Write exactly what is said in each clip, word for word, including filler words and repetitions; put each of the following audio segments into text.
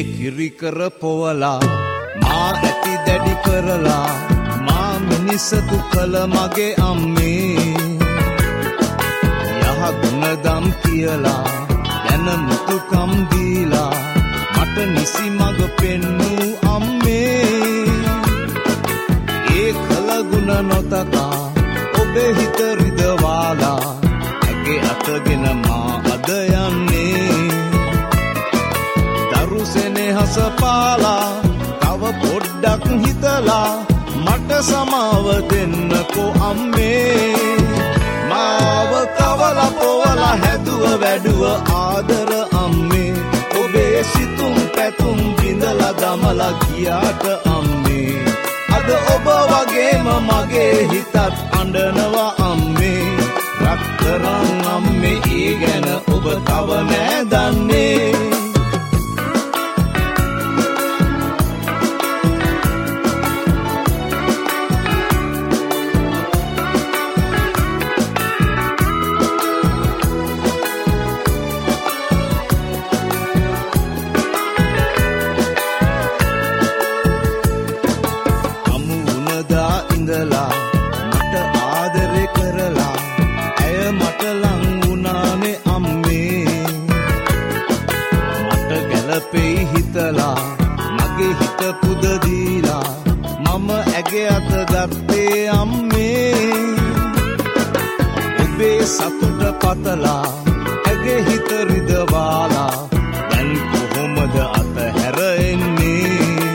කිරි කර පොවලා මා ඇති දැඩි කරලා මා මිනිසතු කළ මගේ අම්මේ යහ ගුණදම් කියලා දැන මුතුකම් දීලා මට නිසි මඟ පෙන්නූ අම්මේ ඒ කළ ගුණ නොතකා ඔබේ හිත රිදවාලා ඇගේ අතගෙන මා අද යන්නේ දරු සෙනෙහස පාලා තව පොඩ්ඩක් හිතලා මට සමාව දෙන්නකෝ අම්මේ මාව කවලා පොවලා හැදුව වැඩුව ආදර අම්මේ ඔබේ සිතුම් පැතුම් බිඳලා දමලා ගියාට අම්මේ අද ඔබ වගේම මගේ හිතත් අඬනවා අම්මේ රත්තරන් අම්මේ ඒ ගැන ඔබ තව නෑ දන්නේ මට ආදරේ කරලා ඇය මට ලං වුණානේ අම්මේ මට ගැලපෙයි හිතලා මගේ හිත පුද දීලා මම ඇගේ අත ගත්තේ අම්මේ ඔබේ සතුට පතලා ඇගේ හිත රිදවාලා දැන් කොහොමද අත හැර එන්නේ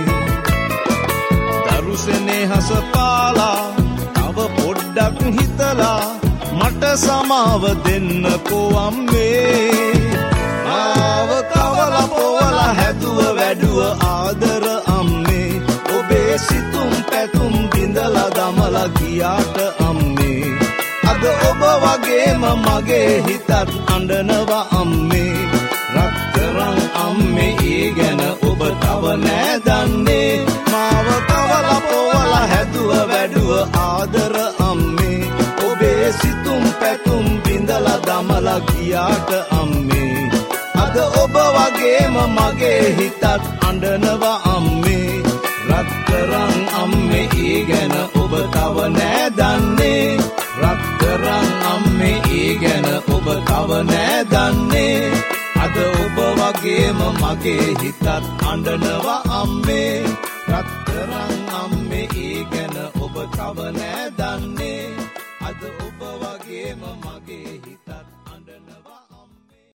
සෙනෙහස පාලා තව පොඩ්ඩක් හිතලා මට සමාව දෙන්නකෝ අම්මේ මාව කවලා පොවලා හැදුව වැඩුව ආදර අම්මේ ඔබේ සිතුම් පැතුම් බිඳලා දමලා ගියාට අම්මේ අද ඔබ වගේම මගේ හිතත් අඬනවා අම්මේ රත්තරන් අම්මේ ඒ ගැන ඔබ තව නෑ දන්නේ මාව කවලා පොවලා හැදුව වැඩුව ආදර අම්මේ ඔබේ සිතුම් පැතුම් බිඳලා දමලා ගියාට අම්මේ අද ඔබ වගේම මගේ හිතත් අඬනවා අම්මේ රත්තරන් අම්මේ ඒ ගැන ඔබ තව නෑ දන්නේ රත්තරන් අම්මේ ඒ ගැන ඔබ තව නෑ දන්නේ අද ඔබ වගේම මගේ හිතත් අඬනවා අම්මේ රත්තරන් අම්මේ ඒ ගැන ඔබ තව නෑ දන්නේ අද ඔබ වගේම මගේ